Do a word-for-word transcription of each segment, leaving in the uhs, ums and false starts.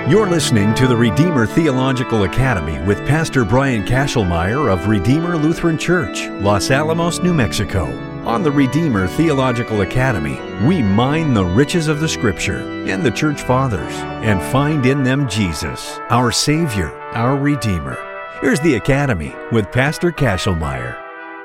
You're listening to the Redeemer Theological Academy with Pastor Brian Kashelmeyer of Redeemer Lutheran Church, Los Alamos, New Mexico. On the Redeemer Theological Academy, we mine the riches of the Scripture and the Church Fathers and find in them Jesus, our Savior, our Redeemer. Here's the Academy with Pastor Kashelmeyer.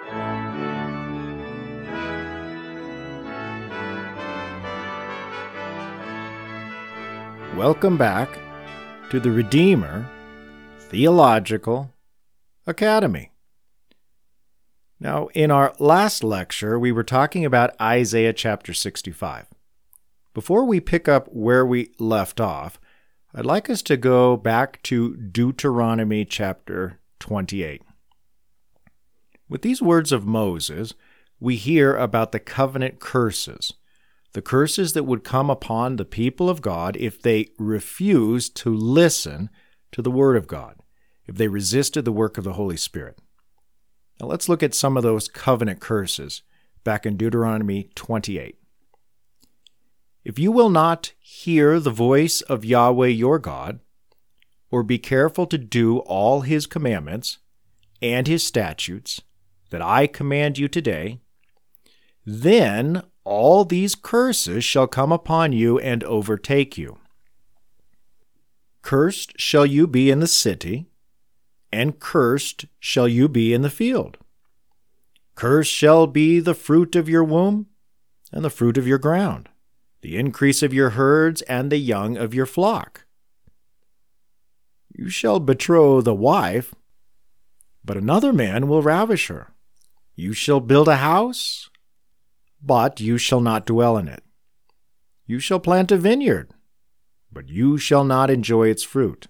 Welcome back to the Redeemer Theological Academy. Now, in our last lecture, we were talking about Isaiah chapter sixty-five. Before we pick up where we left off, I'd like us to go back to Deuteronomy chapter twenty-eight. With these words of Moses, we hear about the covenant curses, the curses that would come upon the people of God if they refused to listen to the Word of God, if they resisted the work of the Holy Spirit. Now let's look at some of those covenant curses back in Deuteronomy twenty-eight. If you will not hear the voice of Yahweh your God, or be careful to do all His commandments and His statutes that I command you today, then all these curses shall come upon you and overtake you. Cursed shall you be in the city, and cursed shall you be in the field. Cursed shall be the fruit of your womb, and the fruit of your ground, the increase of your herds, and the young of your flock. You shall betroth a wife, but another man will ravish her. You shall build a house, but you shall not dwell in it. You shall plant a vineyard, but you shall not enjoy its fruit.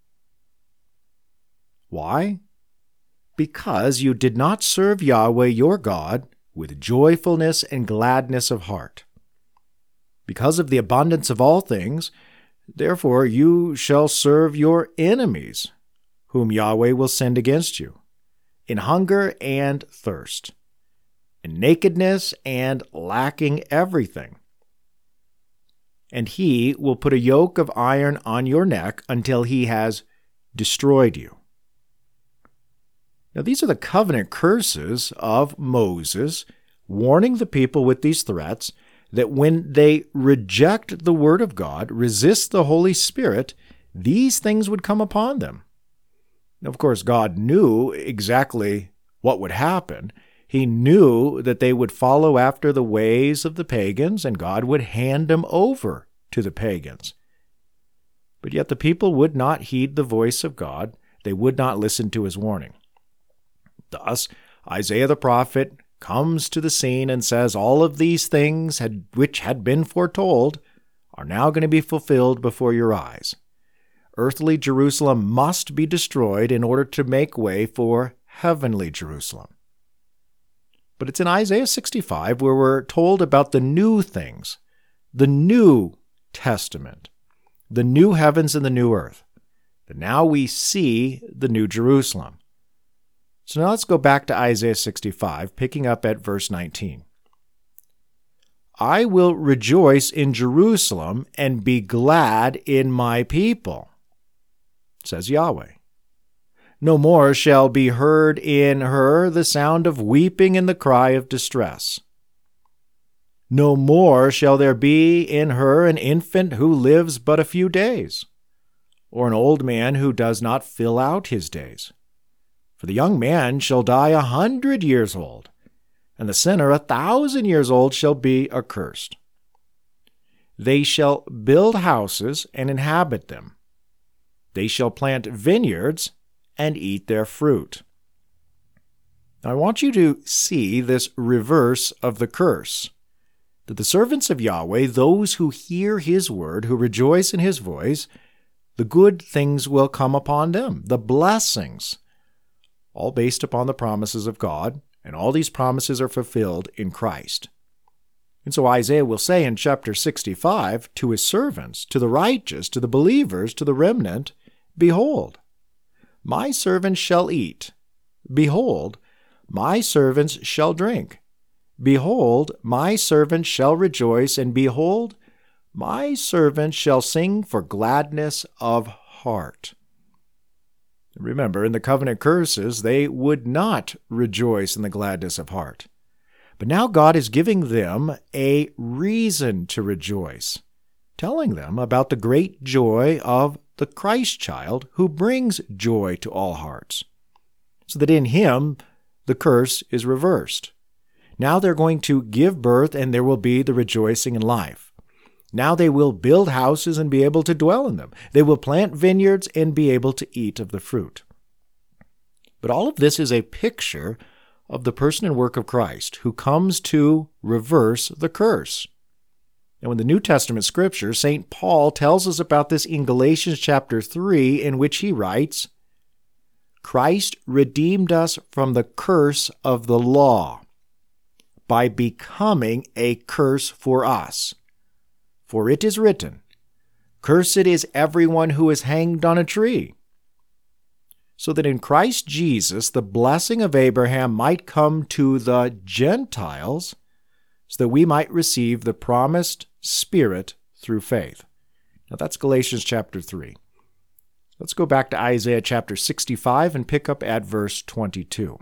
Why? Because you did not serve Yahweh your God with joyfulness and gladness of heart. Because of the abundance of all things, therefore you shall serve your enemies, whom Yahweh will send against you, in hunger and thirst, in nakedness and lacking everything. And he will put a yoke of iron on your neck until he has destroyed you. Now these are the covenant curses of Moses, warning the people with these threats that when they reject the word of God, resist the Holy Spirit, these things would come upon them. Now, of course, God knew exactly what would happen. He knew that they would follow after the ways of the pagans, and God would hand them over to the pagans. But yet the people would not heed the voice of God. They would not listen to his warning. Thus, Isaiah the prophet comes to the scene and says, all of these things had, which had been foretold are now going to be fulfilled before your eyes. Earthly Jerusalem must be destroyed in order to make way for heavenly Jerusalem. But it's in Isaiah sixty-five where we're told about the new things, the new testament, the new heavens and the new earth. That now we see the new Jerusalem. So now let's go back to Isaiah sixty-five, picking up at verse nineteen. I will rejoice in Jerusalem and be glad in my people, says Yahweh. No more shall be heard in her the sound of weeping and the cry of distress. No more shall there be in her an infant who lives but a few days, or an old man who does not fill out his days. For the young man shall die a hundred years old, and the sinner a thousand years old shall be accursed. They shall build houses and inhabit them. They shall plant vineyards and eat their fruit. Now, I want you to see this reverse of the curse, that the servants of Yahweh, those who hear his word, who rejoice in his voice, the good things will come upon them, the blessings, all based upon the promises of God, and all these promises are fulfilled in Christ. And so Isaiah will say in chapter sixty-five to his servants, to the righteous, to the believers, to the remnant, behold, my servants shall eat. Behold, my servants shall drink. Behold, my servants shall rejoice, and behold, my servants shall sing for gladness of heart. Remember, in the covenant curses, they would not rejoice in the gladness of heart. But now God is giving them a reason to rejoice, telling them about the great joy of the Christ child who brings joy to all hearts, so that in him the curse is reversed. Now they're going to give birth and there will be the rejoicing in life. Now they will build houses and be able to dwell in them. They will plant vineyards and be able to eat of the fruit. But all of this is a picture of the person and work of Christ who comes to reverse the curse. And in the New Testament scripture, Saint Paul tells us about this in Galatians chapter three, in which he writes, Christ redeemed us from the curse of the law by becoming a curse for us. For it is written, Cursed is everyone who is hanged on a tree. So that in Christ Jesus the blessing of Abraham might come to the Gentiles, so that we might receive the promised Spirit through faith. Now that's Galatians chapter three. Let's go back to Isaiah chapter sixty-five and pick up at verse twenty-two.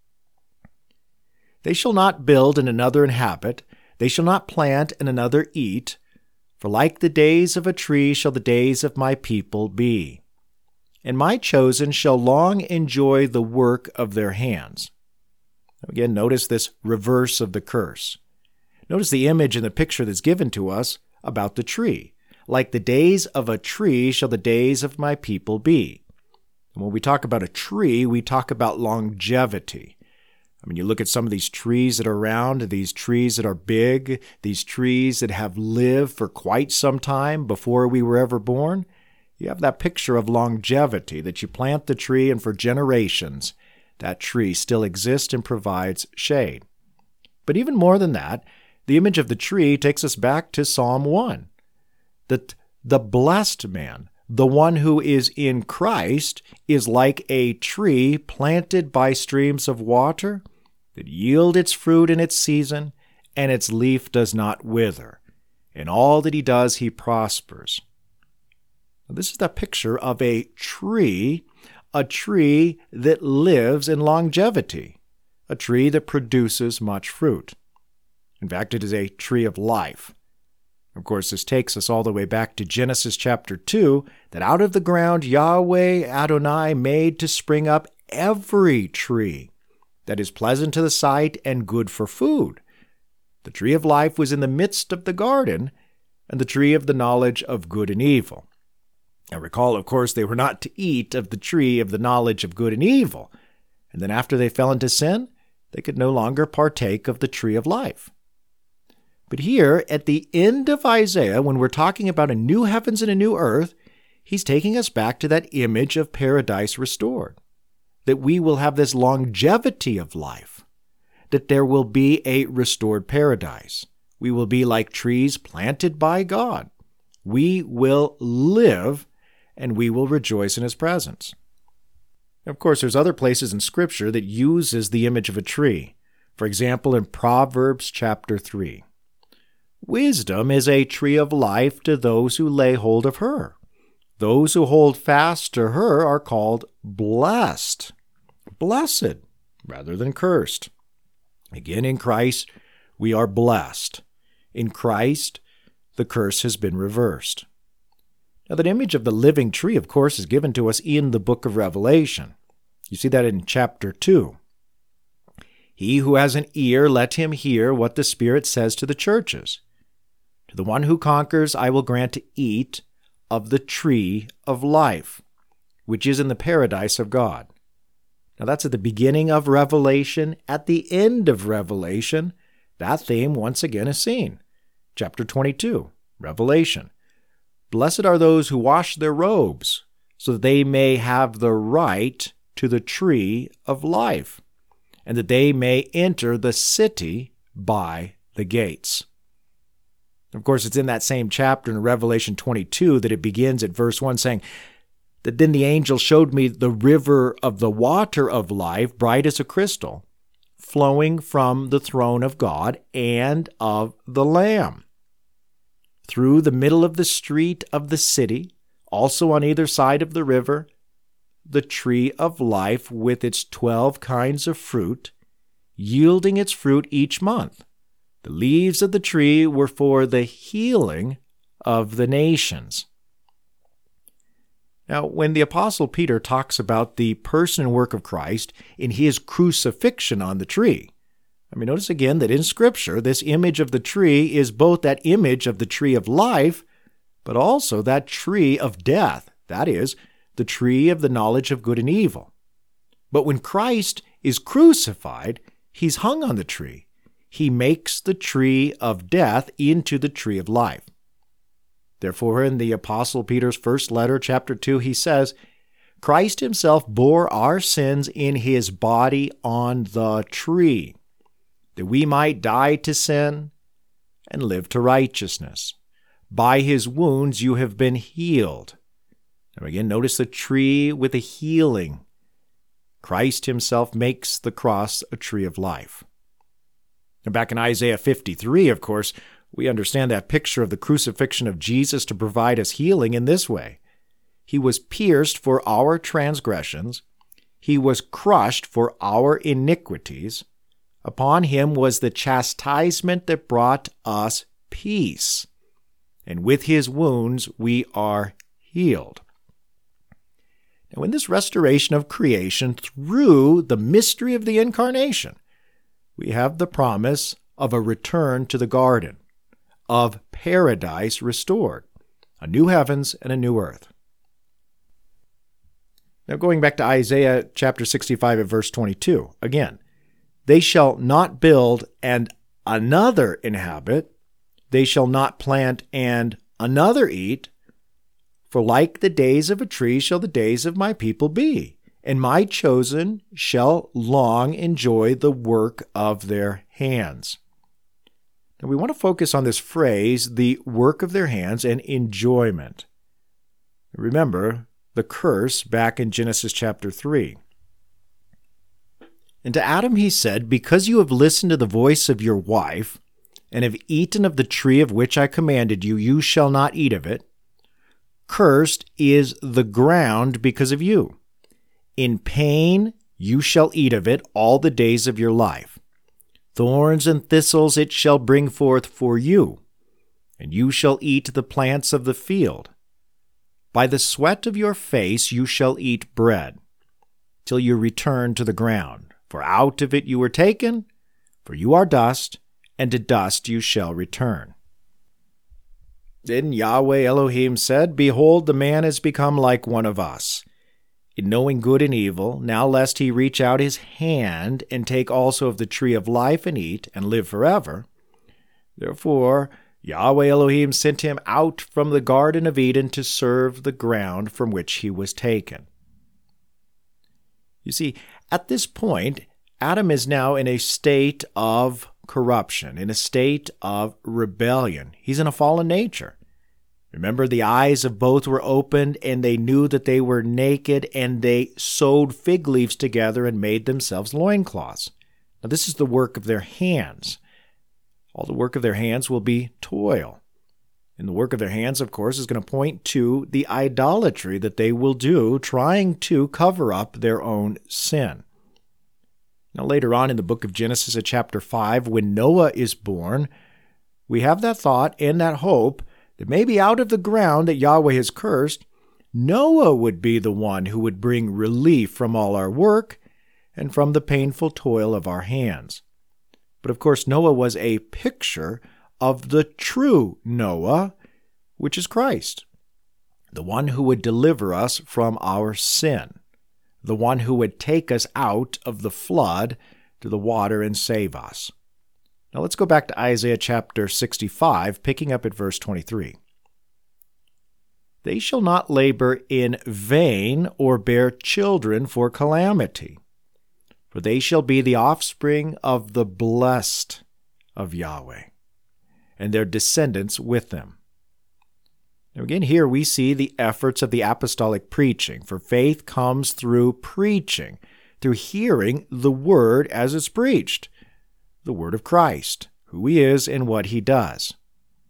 They shall not build and another inhabit, they shall not plant and another eat, for like the days of a tree shall the days of my people be. And my chosen shall long enjoy the work of their hands. Again, notice this reverse of the curse. Notice the image in the picture that's given to us about the tree. Like the days of a tree shall the days of my people be. And when we talk about a tree, we talk about longevity. I mean, you look at some of these trees that are around, these trees that are big, these trees that have lived for quite some time before we were ever born. You have that picture of longevity, that you plant the tree and for generations, that tree still exists and provides shade. But even more than that, the image of the tree takes us back to Psalm one, that the blessed man, the one who is in Christ, is like a tree planted by streams of water that yield its fruit in its season, and its leaf does not wither. In all that he does, he prospers. Now, this is the picture of a tree, a tree that lives in longevity, a tree that produces much fruit. In fact, it is a tree of life. Of course, this takes us all the way back to Genesis chapter two, that out of the ground Yahweh Adonai made to spring up every tree that is pleasant to the sight and good for food. The tree of life was in the midst of the garden, and the tree of the knowledge of good and evil. Now recall, of course, they were not to eat of the tree of the knowledge of good and evil, and then after they fell into sin, they could no longer partake of the tree of life. But here, at the end of Isaiah, when we're talking about a new heavens and a new earth, he's taking us back to that image of paradise restored, that we will have this longevity of life, that there will be a restored paradise. We will be like trees planted by God. We will live, and we will rejoice in his presence. Of course, there's other places in Scripture that uses the image of a tree. For example, in Proverbs chapter three. Wisdom is a tree of life to those who lay hold of her. Those who hold fast to her are called blessed. Blessed, rather than cursed. Again, in Christ, we are blessed. In Christ, the curse has been reversed. Now, that image of the living tree, of course, is given to us in the book of Revelation. You see that in chapter two. He who has an ear, let him hear what the Spirit says to the churches. To the one who conquers, I will grant to eat of the tree of life, which is in the paradise of God. Now that's at the beginning of Revelation. At the end of Revelation, that theme once again is seen. Chapter twenty-two, Revelation. Blessed are those who wash their robes, so that they may have the right to the tree of life, and that they may enter the city by the gates. Of course, it's in that same chapter in Revelation twenty-two that it begins at verse one saying, that then the angel showed me the river of the water of life, bright as a crystal, flowing from the throne of God and of the Lamb. through the middle of the street of the city, also on either side of the river, the tree of life with its twelve kinds of fruit, yielding its fruit each month. The leaves of the tree were for the healing of the nations. Now, when the Apostle Peter talks about the person and work of Christ in his crucifixion on the tree, I mean, notice again that in Scripture, this image of the tree is both that image of the tree of life, but also that tree of death, that is, the tree of the knowledge of good and evil. But when Christ is crucified, he's hung on the tree. He makes the tree of death into the tree of life. Therefore, in the Apostle Peter's first letter, chapter two, he says, Christ himself bore our sins in his body on the tree, that we might die to sin and live to righteousness. By his wounds you have been healed. Now again, notice the tree with a healing. Christ himself makes the cross a tree of life. Now back in Isaiah fifty-three, of course, we understand that picture of the crucifixion of Jesus to provide us healing in this way. He was pierced for our transgressions. He was crushed for our iniquities. Upon him was the chastisement that brought us peace. And with his wounds we are healed. Now, in this restoration of creation through the mystery of the incarnation, we have the promise of a return to the garden, of paradise restored, a new heavens and a new earth. Now, going back to Isaiah chapter sixty-five at verse twenty-two, again, they shall not build and another inhabit, they shall not plant and another eat, for like the days of a tree shall the days of my people be, and my chosen shall long enjoy the work of their hands. Now we want to focus on this phrase, the work of their hands and enjoyment. Remember the curse back in Genesis chapter three. And to Adam he said, because you have listened to the voice of your wife, and have eaten of the tree of which I commanded you, you shall not eat of it. Cursed is the ground because of you. In pain you shall eat of it all the days of your life. Thorns and thistles it shall bring forth for you, and you shall eat the plants of the field. By the sweat of your face you shall eat bread, till you return to the ground. For out of it you were taken, for you are dust, and to dust you shall return. Then Yahweh Elohim said, Behold, the man has become like one of us, in knowing good and evil. Now lest he reach out his hand and take also of the tree of life and eat, and live forever. Therefore Yahweh Elohim sent him out from the Garden of Eden to serve the ground from which he was taken. You see, at this point, Adam is now in a state of corruption, in a state of rebellion. He's in a fallen nature. Remember, the eyes of both were opened, and they knew that they were naked, and they sewed fig leaves together and made themselves loincloths. Now, this is the work of their hands. All the work of their hands will be toil. And the work of their hands, of course, is going to point to the idolatry that they will do, trying to cover up their own sin. Now, later on in the book of Genesis at chapter five, when Noah is born, we have that thought and that hope that maybe out of the ground that Yahweh has cursed, Noah would be the one who would bring relief from all our work and from the painful toil of our hands. But of course, Noah was a picture of the true Noah, which is Christ, the one who would deliver us from our sin, the one who would take us out of the flood to the water and save us. Now let's go back to Isaiah chapter sixty-five, picking up at verse twenty-three. They shall not labor in vain or bear children for calamity, for they shall be the offspring of the blessed of Yahweh, and their descendants with them. Now again, here we see the efforts of the apostolic preaching, for faith comes through preaching, through hearing the word as it's preached, the word of Christ, who he is and what he does.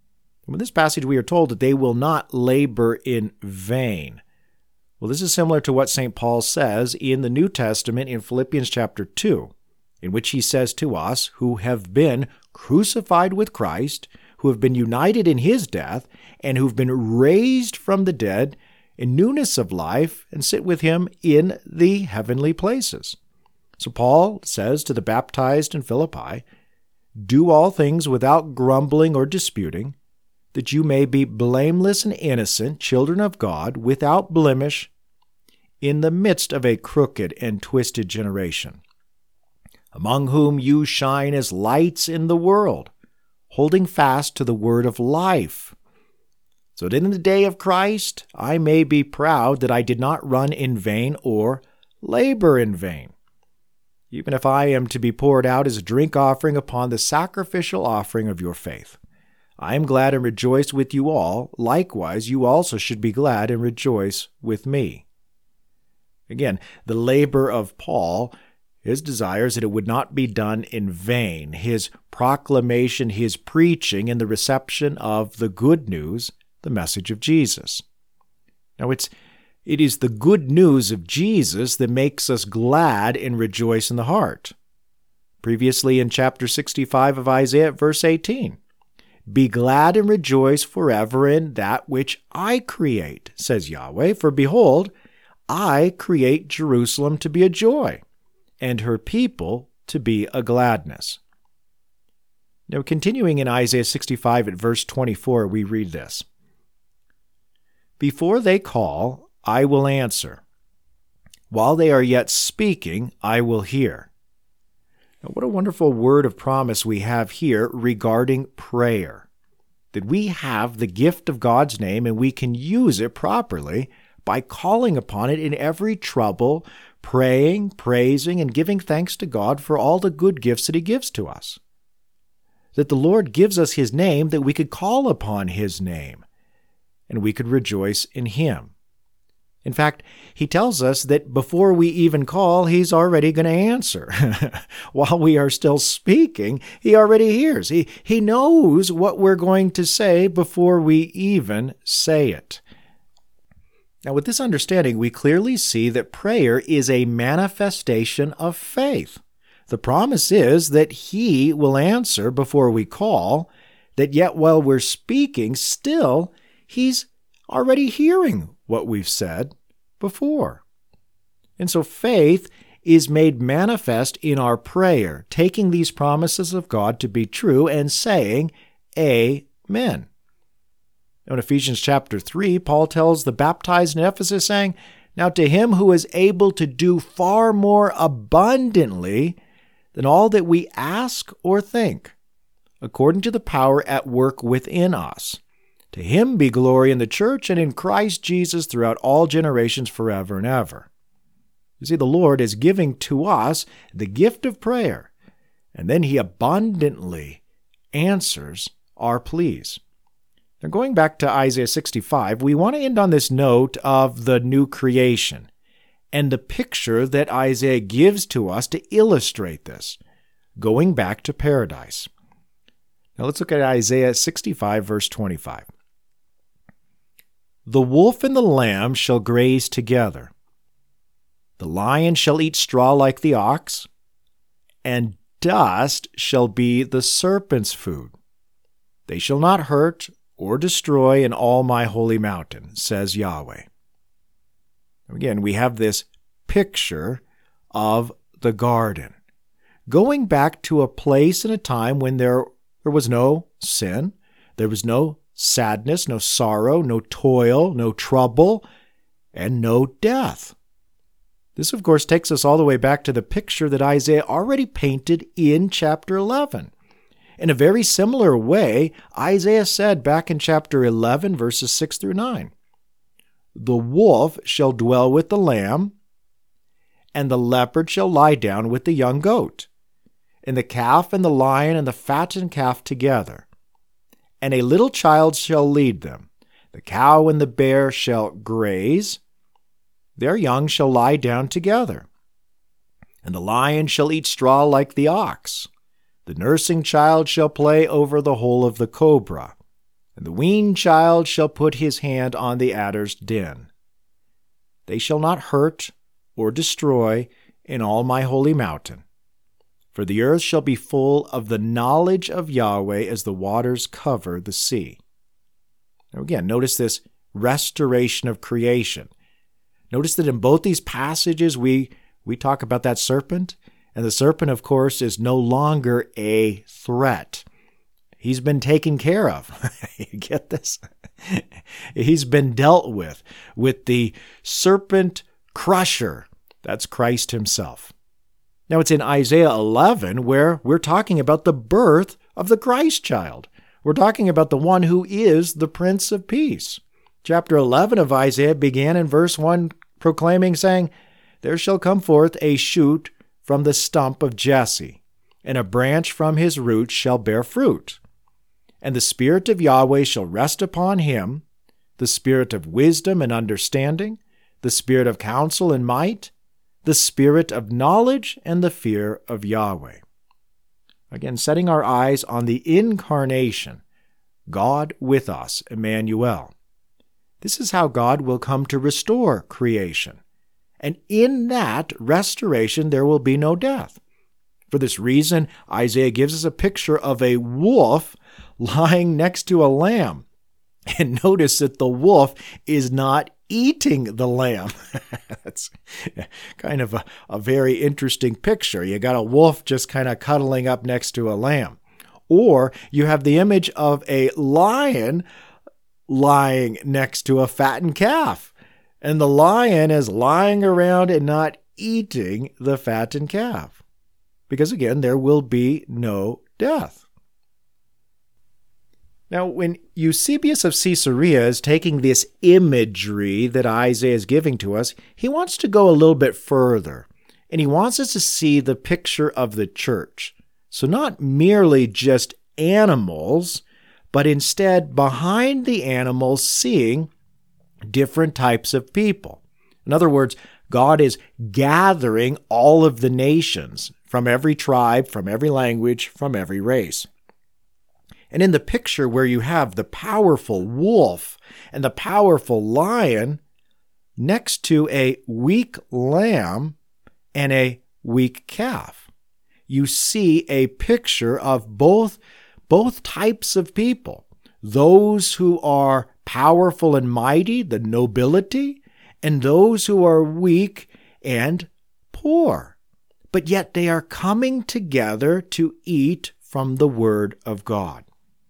In this passage, we are told that they will not labor in vain. Well, this is similar to what Saint Paul says in the New Testament in Philippians chapter two, in which he says to us who have been crucified with Christ, who have been united in his death, and who've been raised from the dead in newness of life and sit with him in the heavenly places. So Paul says to the baptized in Philippi, "Do all things without grumbling or disputing, that you may be blameless and innocent, children of God, without blemish, in the midst of a crooked and twisted generation, among whom you shine as lights in the world, holding fast to the word of life, so that in the day of Christ I may be proud that I did not run in vain or labor in vain. Even if I am to be poured out as a drink offering upon the sacrificial offering of your faith. I am glad and rejoice with you all. Likewise, you also should be glad and rejoice with me." Again, the labor of Paul, his desire is that it would not be done in vain. His proclamation, his preaching, and the reception of the good news, the message of Jesus. Now, it's It is the good news of Jesus that makes us glad and rejoice in the heart. Previously in chapter sixty-five of Isaiah, verse eighteen, "Be glad and rejoice forever in that which I create, says Yahweh, for behold, I create Jerusalem to be a joy, and her people to be a gladness." Now, continuing in Isaiah sixty-five at verse twenty-four, we read this, "Before they call, I will answer. While they are yet speaking, I will hear." Now, what a wonderful word of promise we have here regarding prayer. That we have the gift of God's name and we can use it properly by calling upon it in every trouble, praying, praising, and giving thanks to God for all the good gifts that He gives to us. That the Lord gives us His name that we could call upon His name and we could rejoice in Him. In fact, He tells us that before we even call, He's already going to answer. While we are still speaking, He already hears. He, he knows what we're going to say before we even say it. Now, with this understanding, we clearly see that prayer is a manifestation of faith. The promise is that He will answer before we call, that yet while we're speaking, still, He's already hearing what we've said before. And so faith is made manifest in our prayer, taking these promises of God to be true and saying, Amen. In Ephesians chapter three, Paul tells the baptized in Ephesus, saying, "Now to Him who is able to do far more abundantly than all that we ask or think, according to the power at work within us, to Him be glory in the church and in Christ Jesus throughout all generations forever and ever." You see, the Lord is giving to us the gift of prayer, and then He abundantly answers our pleas. Now, going back to Isaiah sixty-five, we want to end on this note of the new creation and the picture that Isaiah gives to us to illustrate this, going back to paradise. Now let's look at Isaiah sixty-five, verse twenty-five. "The wolf and the lamb shall graze together. The lion shall eat straw like the ox, and dust shall be the serpent's food. They shall not hurt or destroy in all my holy mountain, says Yahweh." Again, we have this picture of the garden, going back to a place and a time when there, there was no sin, there was no sadness, no sorrow, no toil, no trouble, and no death. This, of course, takes us all the way back to the picture that Isaiah already painted in chapter eleven. In a very similar way, Isaiah said back in chapter eleven, verses six through nine, "The wolf shall dwell with the lamb, and the leopard shall lie down with the young goat, and the calf and the lion and the fattened calf together. And a little child shall lead them. The cow and the bear shall graze. Their young shall lie down together. And the lion shall eat straw like the ox. The nursing child shall play over the hole of the cobra. And the weaned child shall put his hand on the adder's den. They shall not hurt or destroy in all my holy mountain. For the earth shall be full of the knowledge of Yahweh as the waters cover the sea. Now again, notice this restoration of creation. Notice that in both these passages we, we talk about that serpent, and the serpent, of course, is no longer a threat. He's been taken care of. You get this? He's been dealt with, with the serpent crusher. That's Christ himself. Now, it's in Isaiah eleven where we're talking about the birth of the Christ child. We're talking about the one who is the Prince of Peace. Chapter eleven of Isaiah began in verse one, proclaiming, saying, "There shall come forth a shoot from the stump of Jesse, and a branch from his roots shall bear fruit. And the Spirit of Yahweh shall rest upon him, the Spirit of wisdom and understanding, the Spirit of counsel and might, the Spirit of knowledge and the fear of Yahweh." Again, setting our eyes on the incarnation, God with us, Emmanuel. This is how God will come to restore creation. And in that restoration, there will be no death. For this reason, Isaiah gives us a picture of a wolf lying next to a lamb. And notice that the wolf is not eating the lamb. That's kind of a, a very interesting picture. You got a wolf just kind of cuddling up next to a lamb. Or you have the image of a lion lying next to a fattened calf. And the lion is lying around and not eating the fattened calf. Because again, there will be no death. Now, when Eusebius of Caesarea is taking this imagery that Isaiah is giving to us, he wants to go a little bit further, and he wants us to see the picture of the church. So not merely just animals, but instead behind the animals seeing different types of people. In other words, God is gathering all of the nations from every tribe, from every language, from every race. And in the picture where you have the powerful wolf and the powerful lion next to a weak lamb and a weak calf, you see a picture of both, both types of people. Those who are powerful and mighty, the nobility, and those who are weak and poor. But yet they are coming together to eat from the Word of God.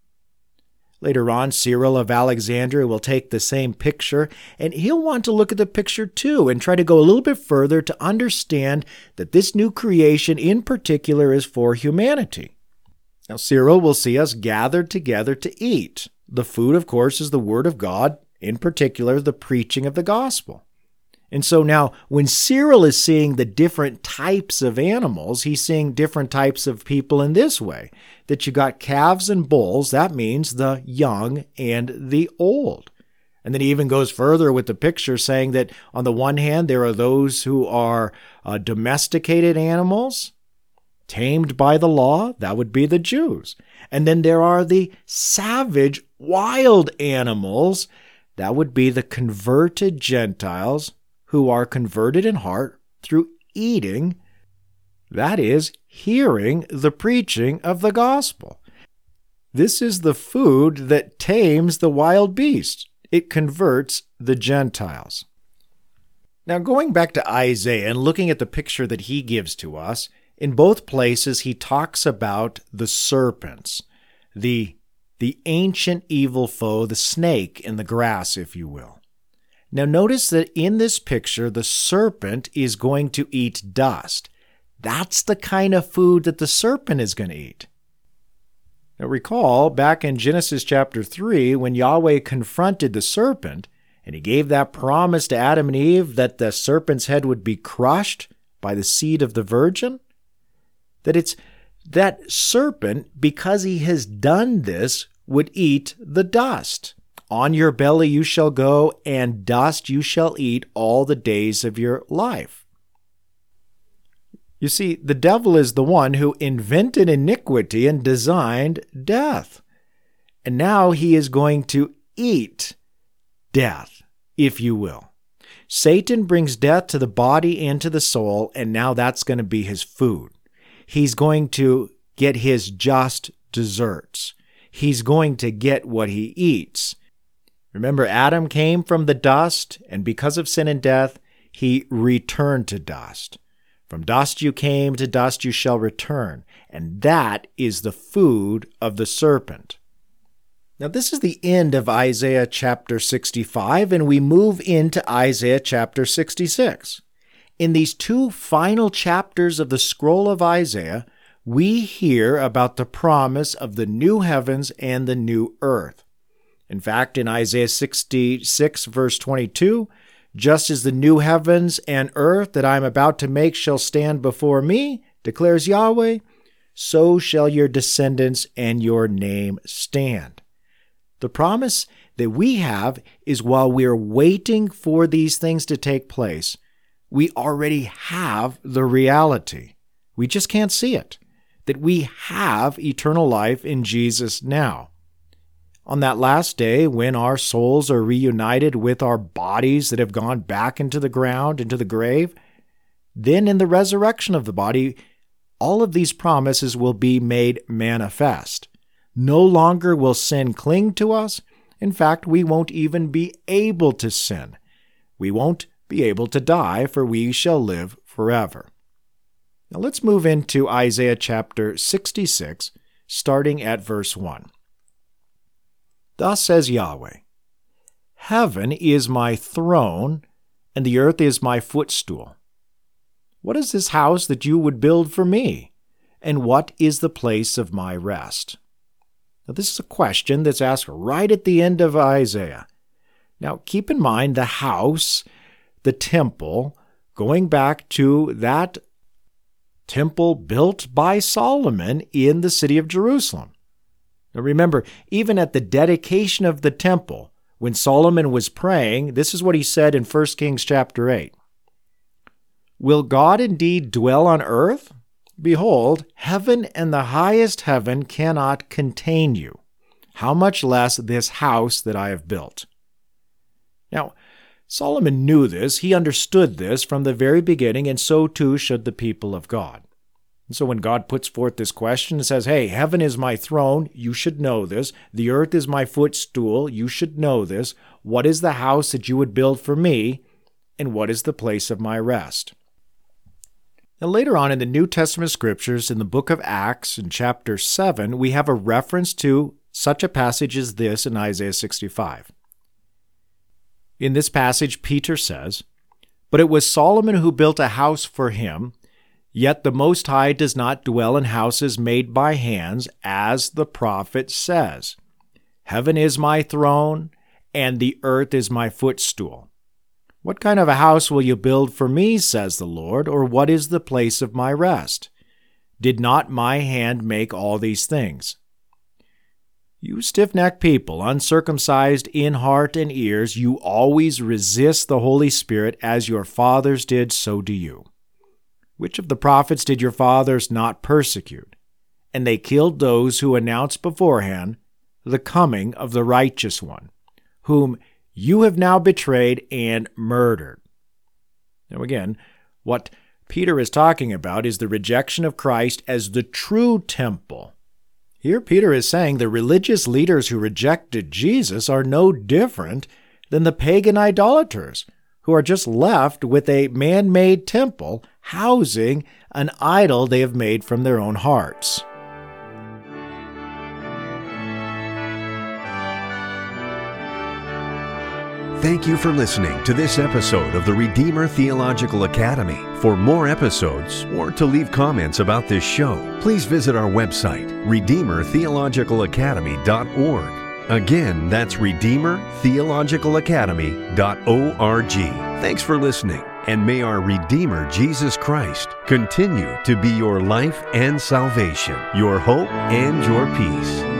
Later on, Cyril of Alexandria will take the same picture, and he'll want to look at the picture too and try to go a little bit further to understand that this new creation in particular is for humanity. Now, Cyril will see us gathered together to eat. The food, of course, is the Word of God, in particular, the preaching of the gospel. And so now, when Cyril is seeing the different types of animals, he's seeing different types of people in this way. That you got calves and bulls, that means the young and the old. And then he even goes further with the picture saying that on the one hand, there are those who are uh, domesticated animals, tamed by the law, that would be the Jews. And then there are the savage, wild animals, that would be the converted Gentiles, who are converted in heart through eating, that is, hearing the preaching of the gospel. This is the food that tames the wild beast. It converts the Gentiles. Now, going back to Isaiah and looking at the picture that he gives to us, in both places he talks about the serpents, the, the ancient evil foe, the snake in the grass, if you will. Now notice that in this picture, the serpent is going to eat dust. That's the kind of food that the serpent is going to eat. Now recall, back in Genesis chapter three, when Yahweh confronted the serpent, and he gave that promise to Adam and Eve that the serpent's head would be crushed by the seed of the virgin, that it's that serpent, because he has done this, would eat the dust. On your belly you shall go, and dust you shall eat all the days of your life. You see, the devil is the one who invented iniquity and designed death. And now he is going to eat death, if you will. Satan brings death to the body and to the soul, and now that's going to be his food. He's going to get his just desserts. He's going to get what he eats. Remember, Adam came from the dust, and because of sin and death, he returned to dust. From dust you came, to dust you shall return. And that is the food of the serpent. Now, this is the end of Isaiah chapter sixty-five, and we move into Isaiah chapter sixty-six. In these two final chapters of the scroll of Isaiah, we hear about the promise of the new heavens and the new earth. In fact, in Isaiah sixty-six, verse twenty-two, just as the new heavens and earth that I am about to make shall stand before me, declares Yahweh, so shall your descendants and your name stand. The promise that we have is while we are waiting for these things to take place, we already have the reality. We just can't see it, that we have eternal life in Jesus now. On that last day, when our souls are reunited with our bodies that have gone back into the ground, into the grave, then in the resurrection of the body, all of these promises will be made manifest. No longer will sin cling to us. In fact, we won't even be able to sin. We won't be able to die, for we shall live forever. Now let's move into Isaiah chapter sixty-six, starting at verse one. Thus says Yahweh, Heaven is my throne, and the earth is my footstool. What is this house that you would build for me? And what is the place of my rest? Now, this is a question that's asked right at the end of Isaiah. Now, keep in mind the house, the temple, going back to that temple built by Solomon in the city of Jerusalem. Now, remember, even at the dedication of the temple, when Solomon was praying, this is what he said in First Kings chapter eight. Will God indeed dwell on earth? Behold, heaven and the highest heaven cannot contain you. How much less this house that I have built? Now, Solomon knew this, he understood this from the very beginning, and so too should the people of God. And so when God puts forth this question and says, hey, heaven is my throne, you should know this. The earth is my footstool, you should know this. What is the house that you would build for me? And what is the place of my rest? Now, later on in the New Testament scriptures, in the book of Acts, in chapter seven, we have a reference to such a passage as this in Isaiah sixty-five. In this passage, Peter says, But it was Solomon who built a house for him, yet the Most High does not dwell in houses made by hands, as the prophet says, Heaven is my throne, and the earth is my footstool. What kind of a house will you build for me, says the Lord, or what is the place of my rest? Did not my hand make all these things? You stiff-necked people, uncircumcised in heart and ears, you always resist the Holy Spirit, as your fathers did, so do you. Which of the prophets did your fathers not persecute? And they killed those who announced beforehand the coming of the righteous one, whom you have now betrayed and murdered. Now again, what Peter is talking about is the rejection of Christ as the true temple. Here Peter is saying the religious leaders who rejected Jesus are no different than the pagan idolaters, who are just left with a man-made temple housing an idol they have made from their own hearts. Thank you for listening to this episode of the Redeemer Theological Academy. For more episodes or to leave comments about this show, please visit our website, redeemer theological academy dot org. Again, that's redeemer theological academy dot org. Thanks for listening, and may our Redeemer Jesus Christ continue to be your life and salvation, your hope and your peace.